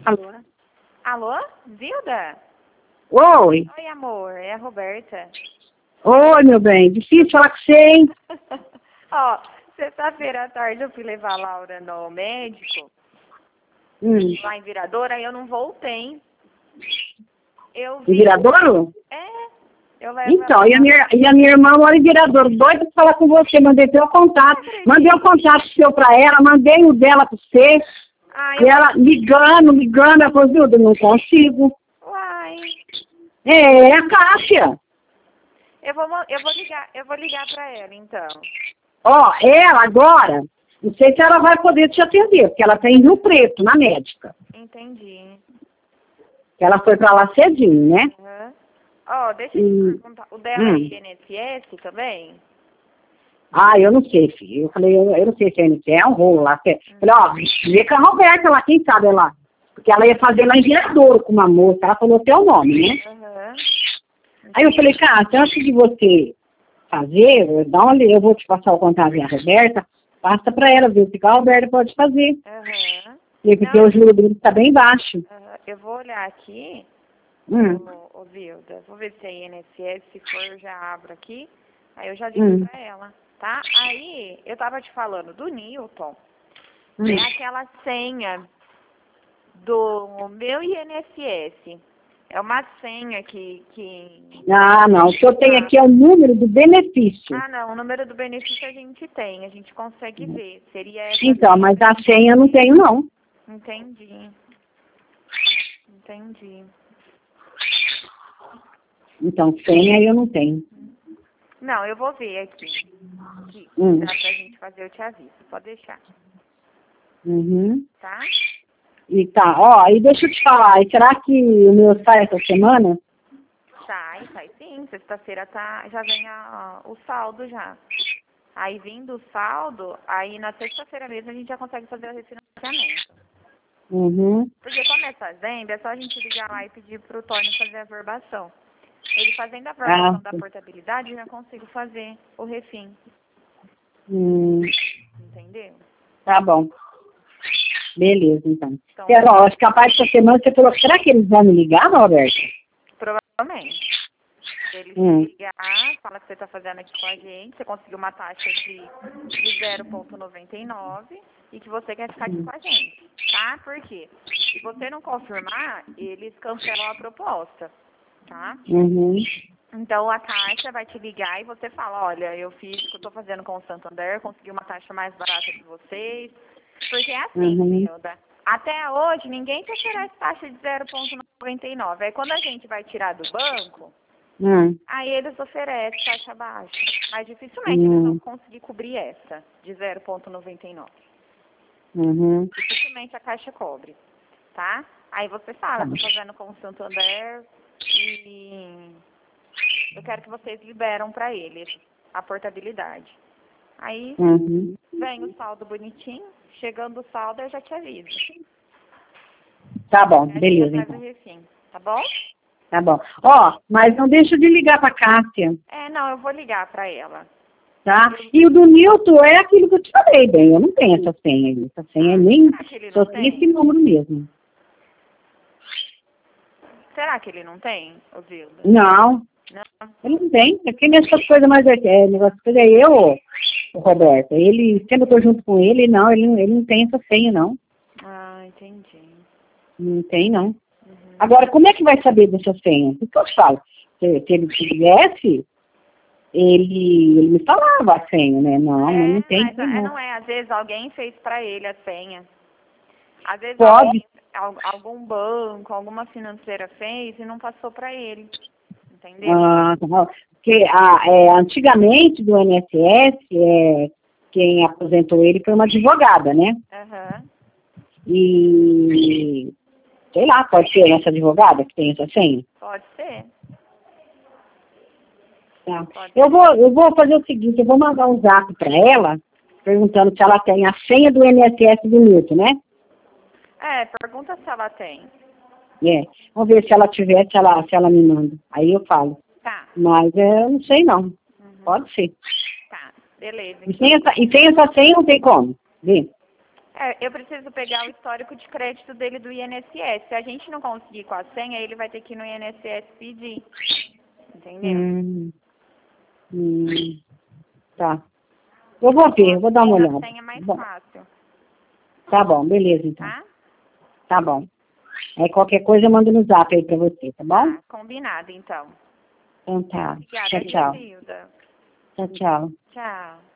Alô? Alô? Zilda? Oi. Oi, amor. É a Roberta. Oi, meu bem. Difícil falar com você, hein? Ó, sexta-feira à tarde eu fui levar a Laura no médico, lá em Viradouro, aí eu não voltei. Eu Em vi... Viradouro? Eu levo Então, ela e a minha irmã mora em Viradouro. Doida pra falar com você. Mandei teu contato. Mandei o contato seu pra ela. Mandei o dela pra você. E ela ligando. Ela falou, Zilda, não consigo. Uai. É a Cássia. Eu vou ligar pra ela, então. Ó, ela agora, não sei se ela vai poder te atender, porque ela tá em Rio Preto, na médica. Entendi. Ela foi pra lá cedinho, né? Uhum. Ó, deixa eu te perguntar. O dela é INSS também? Ah, eu não sei, filho. Eu falei, eu não sei se é um rolo lá. Falei, ó, vê com a Roberta lá, quem sabe ela. Porque ela ia fazer lá em Viradouro com uma moça, ela falou teu nome, né? Uhum. Aí eu falei, cara, antes de você fazer, eu vou te passar o contato da Roberta, passa pra ela, ver se a Roberta pode fazer. Uhum. Porque o juro dele tá bem baixo. Eu vou olhar aqui, ô Vilda, vou ver se é INSS, se for eu já abro aqui, aí eu já ligo pra ela, tá? Aí, eu tava te falando do Newton, é aquela senha do meu INSS, é uma senha que... Ah, não, o que eu tenho aqui é o número do benefício. Ah, não, o número do benefício a gente consegue ver, seria essa... Então, mas a senha eu não tenho, não. Entendi. Então, senha eu não tenho. Não, eu vou ver aqui. Que dá pra gente fazer, eu te aviso. Pode deixar. Tá? E tá, ó, e deixa eu te falar, e será que o meu sai essa semana? Sai sim. Sexta-feira já vem o saldo já. Aí vindo o saldo, aí na sexta-feira mesmo a gente já consegue fazer o refinanciamento. Porque como é fazenda, é só a gente ligar lá e pedir pro Tony fazer a verbação. Ele fazendo a verbação da portabilidade, eu já consigo fazer o refim. Entendeu? Tá bom. Beleza, então. Acho que a parte dessa semana você falou, será que eles vão me ligar, Roberto? Provavelmente. Ele te ligar, fala que você está fazendo aqui com a gente, você conseguiu uma taxa de 0,99 e que você quer ficar aqui com a gente, tá? Por quê? Se você não confirmar, eles cancelam a proposta, tá? Então a Caixa vai te ligar e você fala, olha, eu fiz o que eu estou fazendo com o Santander, consegui uma taxa mais barata que vocês, porque é assim, Milda. Até hoje, ninguém te oferece taxa de 0,99. Aí quando a gente vai tirar do banco, aí eles oferecem taxa baixa. Mas dificilmente eles vão conseguir cobrir essa de 0,99. Dificilmente a Caixa cobre, tá? Aí você fala, estou fazendo com o Santander e eu quero que vocês liberam para eles a portabilidade. Aí vem o saldo bonitinho, chegando o saldo eu já te aviso. Tá bom, beleza. Então. Tá bom? Tá bom. Ó, mas não deixa de ligar pra Cássia. Não, eu vou ligar pra ela. Tá? E o do Newton é aquilo que eu te falei, bem, eu não tenho essa senha aí. Essa senha nem, só tem esse número mesmo. Será que ele não tem, Zilda? Não. Ele não tem. Aqui nessas coisas mais negócio que é eu, o Roberto. Ele, sempre eu tô junto com ele, não, ele não tem essa senha, não. Ah, entendi. Não tem, não. Agora, como é que vai saber dessa senha? O que eu te falo? Se ele tivesse, ele me falava a senha, né? Não tem. Mas não é. Às vezes alguém fez pra ele a senha. Às vezes algum banco, alguma financeira fez e não passou pra ele. Entendeu? Porque antigamente do INSS, quem aposentou ele foi uma advogada, né? E sei lá, pode ser essa advogada que tem essa senha? Pode ser. Tá. Eu vou fazer o seguinte, eu vou mandar um zap para ela, perguntando se ela tem a senha do INSS do Newton, né? Pergunta se ela tem. Vamos ver se ela tiver, se ela me manda. Aí eu falo. Tá. Mas eu não sei não. Pode ser. Tá, beleza. E sem essa senha não tem como. Vê. Eu preciso pegar o histórico de crédito dele do INSS. Se a gente não conseguir com a senha, ele vai ter que ir no INSS pedir. Entendeu? Tá. Eu vou ver, eu vou dar uma olhada. A senha é mais fácil. Tá bom, beleza então. Tá bom. Aí qualquer coisa eu mando no zap aí pra você, tá bom? Combinado então. Então tá. Obrigada, Tchau, tchau. Hilda. Tchau, tchau. Tchau.